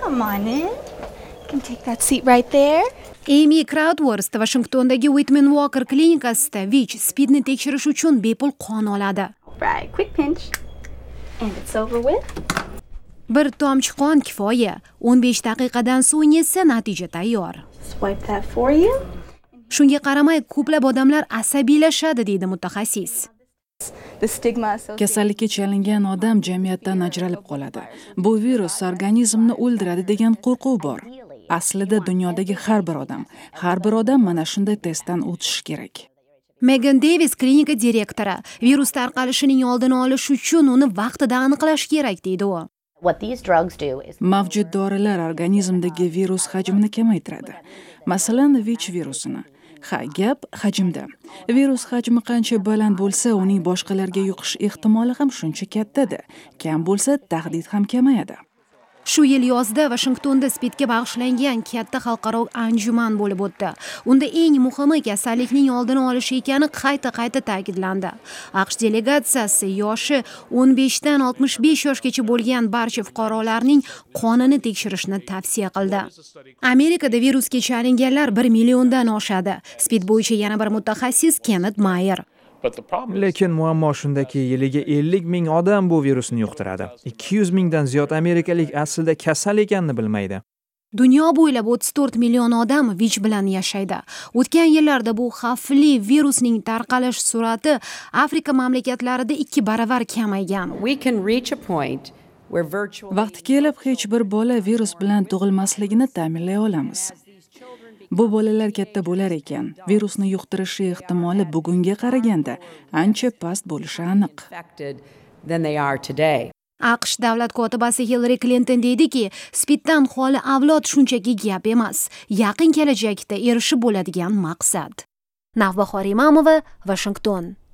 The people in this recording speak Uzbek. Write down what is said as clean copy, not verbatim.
Come on in. You can take that seat right there. Amy Crowdworth Washingtondagi Whitman Walker klinikasida VICH SPIDni tekshirish uchun bepul qon oladi. Right, quick pinch. And it's over with. Bir tomchi qon kifoya. 15 daqiqadan so'ng esa natija tayyor. Swipe that for you. Shunga qaramay ko'plab odamlar asabiylashadi deydi mutaxassis. The stigma associated. Kasallikka chalingan odam jamiyatdan ajralib qoladi. Bu virus organizmni o'ldiradi degan qo'rquv bor. Aslida dunyodagi har bir odam mana shunday testdan o'tishi kerak. Megan Davis klinika direktori virus tarqalishining oldini olish uchun uni vaqtida aniqlash kerak deydi u. What these drugs do is Mavjud dorilar organizmdagi virus hajmini kamaytiradi. Masalan, VICH virusini. Gap hajmda. Virus hajmi qancha baland bo'lsa, uning boshqalarga yuqish ehtimoli ham shuncha kattadir. Kam bo'lsa, tahdid ham kamayadi. Shu yil yozda Washingtonda SPIDga bag'ishlangan katta xalqaro anjuman bo'lib o'tdi. Unda eng muhimi kasallikning oldini olish ekani qayta ta'kidlandi. AQSh delegatsiyasi yoshi 15 dan 65 yoshgacha bo'lgan barcha fuqarolarning qonini tekshirishni tavsiya qildi. Amerikada virusga chalinganlar 1 milliondan oshadi. SPID bo'yicha yana bir mutaxassis Kenneth Mayer. Lekin muammo shundaki, yiliga 50 ming odam bu virusni yuqtiradi. 200 mingdan ziyod amerikalik aslida kasal ekanini bilmaydi. Dunyo bo'ylab 34 million odam VICH bilan yashaydi. O'tgan yillarda bu xavfli virusning tarqalish sur'ati Afrika mamlakatlarida 2 baravar kamaygan. We can reach a point where Vaqti kelib hech bir bola virus bilan tug'ilmasligini ta'minlay olamiz. Bu bolalar katta bo'lar ekan, virusni yuqtirishi ehtimoli bugunga qaraganda ancha past bo'lishi aniq. than they are today. AQSh davlat kotibasi Hillary Clinton deydiki, SPIDdan xoli avlod shunchaki gap emas, yaqin kelajakda erishib bo'ladigan maqsad. Navbahor Imamova, Washington.